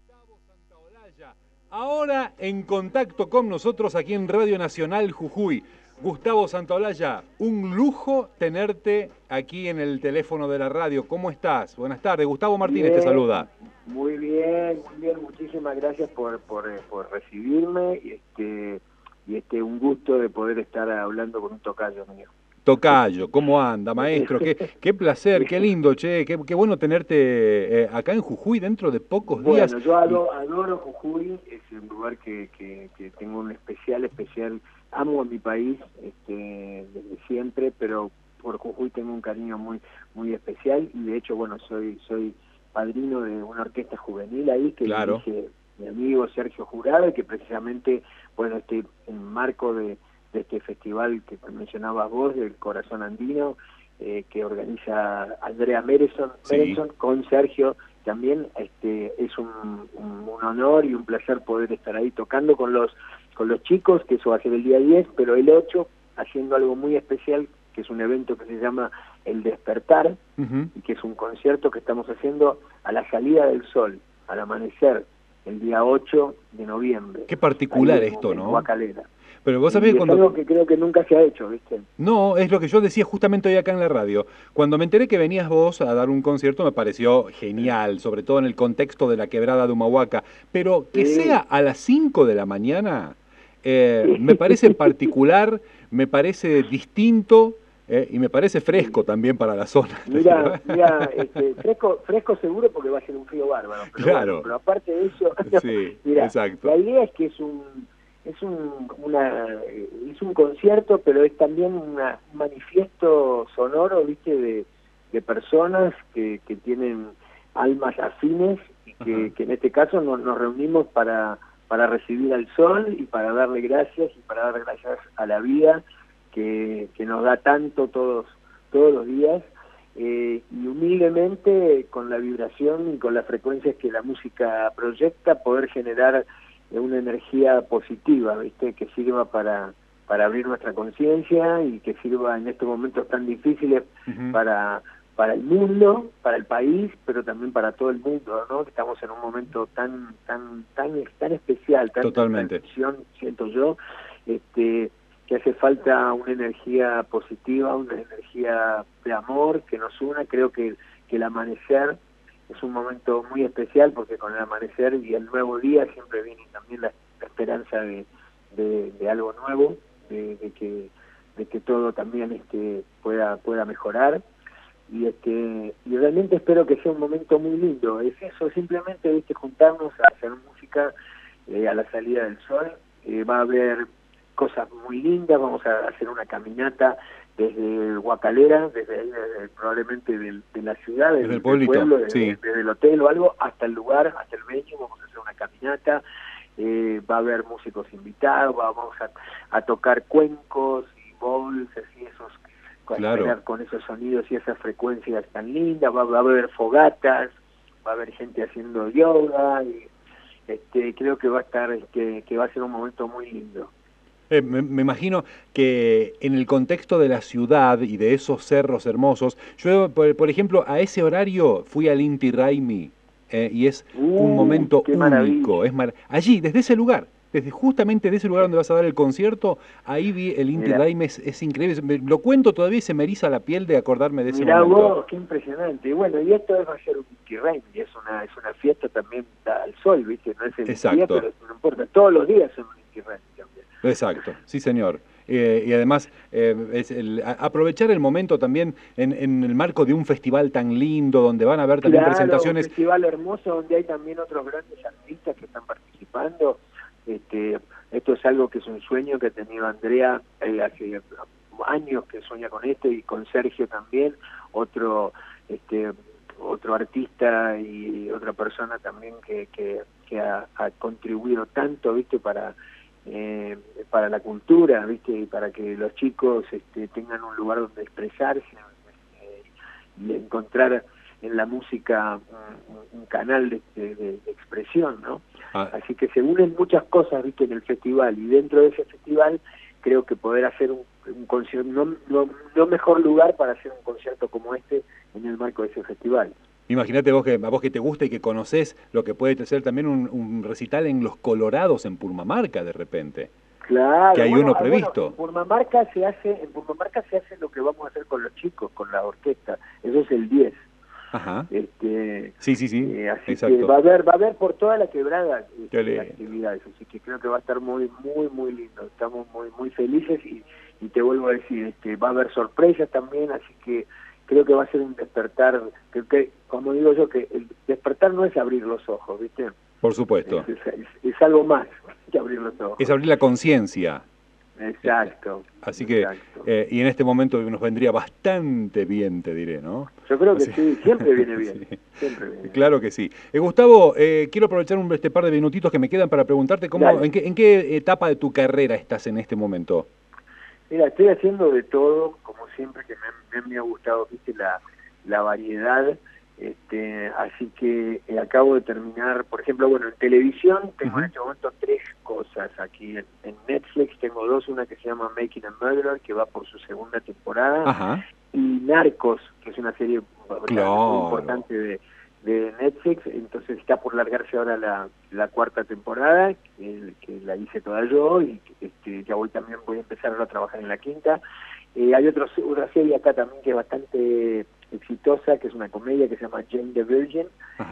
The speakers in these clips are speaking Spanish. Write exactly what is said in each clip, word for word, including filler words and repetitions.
Gustavo Santaolalla, ahora en contacto con nosotros aquí en Radio Nacional Jujuy. Gustavo Santaolalla, un lujo tenerte aquí en el teléfono de la radio. ¿Cómo estás? Buenas tardes. Gustavo Martínez Bien, te saluda. Muy bien, muy bien. Muchísimas gracias por, por, por recibirme y este, y este un gusto de poder estar hablando con un tocayo mío. Tocayo, ¿cómo anda, maestro? Qué, qué placer, qué lindo, che, qué, qué bueno tenerte eh, acá en Jujuy dentro de pocos días. Bueno, yo adoro, adoro Jujuy, es un lugar que, que, que tengo un especial, especial, amo a mi país este, desde siempre, pero por Jujuy tengo un cariño muy muy especial y de hecho, bueno, soy soy padrino de una orquesta juvenil ahí que Claro. dirige mi amigo Sergio Jurado y que precisamente, bueno, este en marco de de este festival que mencionabas vos, del Corazón Andino, eh, que organiza Andrea Merenson, Sí. Merenson con Sergio, también este es un, un, un honor y un placer poder estar ahí tocando con los con los chicos, que eso va a ser el día diez, pero el ocho, haciendo algo muy especial, que es un evento que se llama El Despertar, Uh-huh. y que es un concierto que estamos haciendo a la salida del sol, al amanecer, el día ocho de noviembre. Qué particular ahí en, esto, en ¿no? Huacalera. Pero vos Y sabés es cuando... algo que creo que nunca se ha hecho, ¿viste? No, es lo que yo decía justamente hoy acá en la radio. Cuando me enteré que venías vos a dar un concierto me pareció genial, sobre todo en el contexto de la quebrada de Humahuaca. Pero que Sí. sea a las cinco de la mañana, eh, Sí. me parece particular, me parece distinto eh, y me parece fresco también para la zona. Mira, mira, este, fresco, fresco seguro porque va a ser un frío bárbaro. Pero Claro. bueno, pero aparte de eso, Sí, mira, exacto. la idea es que es un es un una es un concierto, pero es también una, un manifiesto sonoro, viste, de, de personas que, que tienen almas afines y que, que en este caso nos, nos reunimos para para recibir al sol y para darle gracias y para darle gracias a la vida que, que nos da tanto todos todos los días, eh, y humildemente con la vibración y con las frecuencias que la música proyecta poder generar una energía positiva, ¿viste? Que sirva para para abrir nuestra conciencia y que sirva en estos momentos tan difíciles Uh-huh. para para el mundo, para el país, pero también para todo el mundo, ¿no? Que estamos en un momento tan tan tan tan especial, tan Totalmente. transición, siento yo, este que hace falta una energía positiva, una energía de amor que nos una. Creo que, que el amanecer es un momento muy especial porque con el amanecer y el nuevo día siempre viene también la, la esperanza de, de, de algo nuevo, de, de que de que todo también este pueda pueda mejorar y este y realmente espero que sea un momento muy lindo. Es eso, simplemente, viste, juntarnos a hacer música eh, a la salida del sol. Eh, va a haber cosas muy lindas, vamos a hacer una caminata desde Huacalera, desde ahí, desde, probablemente de, de la ciudad, del, Desde el del pueblito, pueblo, desde, sí. desde el hotel o algo, hasta el lugar, hasta el venue. Vamos a hacer una caminata, eh, va a haber músicos invitados, vamos a, a tocar cuencos y bowls, así esos, con, Claro. con esos sonidos y esas frecuencias tan lindas, va, va a haber fogatas, va a haber gente haciendo yoga, y este creo que va a estar, este, que va a ser un momento muy lindo. Eh, me, me imagino que en el contexto de la ciudad y de esos cerros hermosos, yo, por, por ejemplo, a ese horario fui al Inti Raymi eh, y es Uh, un momento qué único. maravilla. Es mar... Allí, desde ese lugar, desde justamente de ese lugar donde vas a dar el concierto, ahí vi el Inti Mira. Raymi, es, es increíble. Me- lo cuento todavía y se me eriza la piel de acordarme de ese Mirá momento. vos, qué impresionante. Y bueno, y esto va a ser un Inti Raymi, es una es una fiesta también al sol, ¿viste? No es el Exacto. día, pero no importa, todos los días son un Inti Raymi también. Exacto, sí señor. Eh, y además eh, es el, a, aprovechar el momento también en, en el marco de un festival tan lindo donde van a haber también Claro, presentaciones. un festival hermoso donde hay también otros grandes artistas que están participando. Este, esto es algo que es un sueño que ha tenido Andrea eh, hace años, que sueña con esto, y con Sergio también, otro este otro artista y otra persona también que, que, que ha, ha contribuido tanto, viste, para eh, para la cultura, viste, y para que los chicos este, tengan un lugar donde expresarse eh, y encontrar en la música un, un canal de, de, de expresión, ¿no? Ah. Así que se unen muchas cosas, viste, en el festival, y dentro de ese festival creo que poder hacer un, un concierto, no, no, no mejor lugar para hacer un concierto como este en el marco de ese festival. Imagínate vos que, a vos que te gusta y que conocés lo que puede ser también un, un recital en Los Colorados, en Purmamarca, de repente. Claro. Que hay bueno, uno previsto. Bueno, en Purmamarca se hace, en Purmamarca se hace lo que vamos a hacer con los chicos, con la orquesta. Eso es el diez. Ajá. Este, sí, sí, sí. Eh, así Exacto. que va a haber, va a haber por toda la quebrada este, le... actividades, así que creo que va a estar muy, muy, muy lindo. Estamos muy, muy felices y, y te vuelvo a decir, este, va a haber sorpresas también, así que creo que va a ser un despertar, que, que como digo yo, que el despertar no es abrir los ojos, ¿viste? Por supuesto. Es, es, es, es algo más que abrir los ojos. Es abrir la conciencia. Exacto. Así que, exacto. Eh, y en este momento nos vendría bastante bien, te diré, ¿no? Yo creo que Así... sí, siempre viene bien. sí. Siempre viene bien. Claro que sí. Eh, Gustavo, eh, quiero aprovechar un, este par de minutitos que me quedan para preguntarte cómo, en qué, en qué etapa de tu carrera estás en este momento. Mira, estoy haciendo de todo, como siempre, que me, me, me ha gustado, viste, la, la variedad. Este, así que eh, acabo de terminar, por ejemplo, bueno, en televisión tengo uh-huh. en este momento tres cosas aquí. En, en Netflix tengo dos, una que se llama Making a Murderer, que va por su segunda temporada, Ajá. y Narcos, que es una serie claro. muy importante de, de Netflix, entonces está por largarse ahora la, la cuarta temporada, que, que la hice toda yo, y este, ya voy también voy a empezar ahora a trabajar en la quinta. Eh, hay otro, una serie acá también que es bastante exitosa, que es una comedia que se llama Jane the Virgin,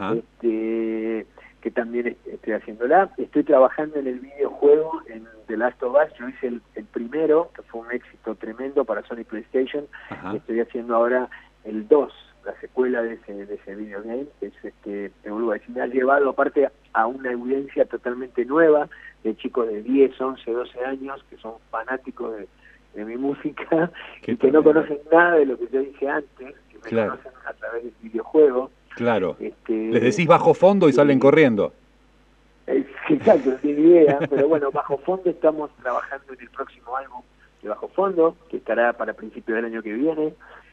este, que también estoy haciéndola. Estoy trabajando en el videojuego en The Last of Us. Yo hice el, el primero, que fue un éxito tremendo para Sony PlayStation. Ajá. Estoy haciendo ahora el dos, la secuela de ese, de ese videogame, que es este, te vuelvo a decir, me ha llevado aparte a una audiencia totalmente nueva, de chicos de diez, once, doce años, que son fanáticos de de mi música Qué y que tremendo. No conocen nada de lo que yo dije antes, que me claro. conocen a través del videojuego. Claro. Este, Les decís bajo fondo y sí. salen corriendo. Es, exacto, no tiene idea, pero bueno, bajo fondo estamos trabajando en el próximo álbum de Bajo Fondo, que estará para principios del año que viene.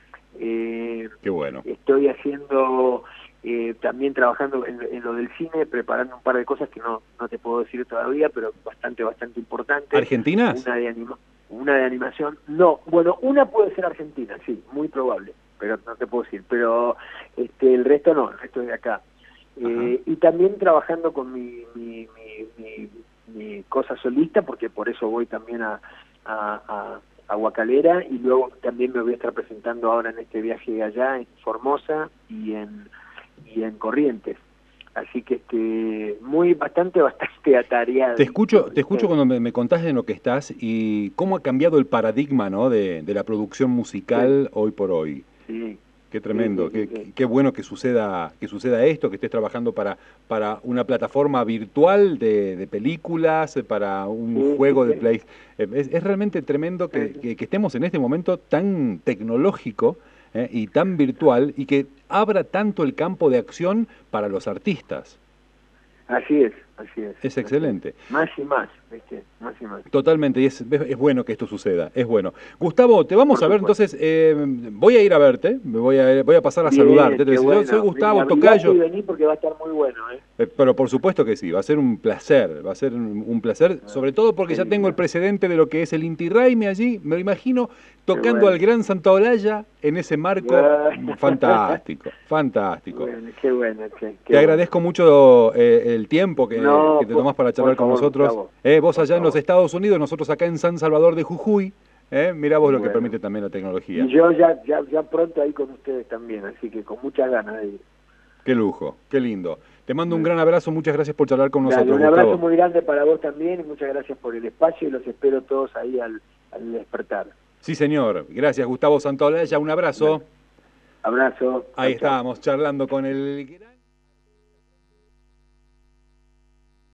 Eh, Qué bueno. Estoy haciendo, eh, también trabajando en, en lo del cine, preparando un par de cosas que no, no te puedo decir todavía, pero bastante, bastante importantes. ¿Argentinas? Una de anima Una de animación, no, bueno, una puede ser argentina, sí, muy probable, pero no te puedo decir, pero este el resto no, el resto es de acá. Eh, y también trabajando con mi, mi, mi, mi, mi cosa solista, porque por eso voy también a, a, a, a Guacalera, y luego también me voy a estar presentando ahora en este viaje allá, en Formosa y en, y en Corrientes. Así que este muy bastante bastante atareado. Te escucho, te escucho cuando me, me contás en lo que estás y cómo ha cambiado el paradigma, ¿no? de, de la producción musical sí. hoy por hoy. Sí. Qué tremendo, sí, sí, qué, sí. qué bueno que suceda que suceda esto, que estés trabajando para para una plataforma virtual de, de películas, para un sí, juego sí, de play. Es, es realmente tremendo que, que, que estemos en este momento tan tecnológico. ¿Eh? y tan virtual, y que abra tanto el campo de acción para los artistas. Así es, así es. Es excelente. Es. Más y más, ¿viste? Más y más. Totalmente, y es, es bueno que esto suceda, es bueno. Gustavo, te vamos Por a ver, supuesto. entonces, eh, voy a ir a verte, me voy a, voy a pasar a Bien, saludarte. Te bueno. Yo soy Gustavo Tocayo. Vení porque va a estar muy bueno, ¿eh? Eh, Pero por supuesto que sí, va a ser un placer, va a ser un, un placer, ah, sobre todo porque ya tengo el precedente de lo que es el Inti Raymi allí, me lo imagino tocando bueno. al gran Santaolalla en ese marco fantástico, fantástico. Bueno, qué bueno, che, qué Te bueno. agradezco mucho eh, el tiempo que, no, que te tomás para charlar con favor, nosotros. Eh, vos allá en los Estados Unidos, nosotros acá en San Salvador de Jujuy. Eh, mirá vos bueno. lo que permite también la tecnología. Y yo ya, ya, ya pronto ahí con ustedes también, así que con muchas ganas de ir. Qué lujo, qué lindo. Te mando un gran abrazo, muchas gracias por charlar con Dale, nosotros, un abrazo Gustavo. muy grande para vos también y muchas gracias por el espacio y los espero todos ahí al, al despertar. Sí, señor. Gracias, Gustavo Santaolalla. Un abrazo. Abrazo. Ahí chao, estábamos charlando con el...